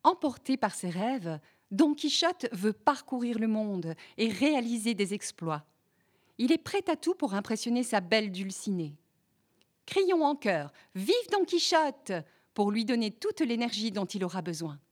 Emporté par ses rêves, Don Quichotte veut parcourir le monde et réaliser des exploits. Il est prêt à tout pour impressionner sa belle Dulcinée. Crions en chœur « Vive Don Quichotte !» pour lui donner toute l'énergie dont il aura besoin.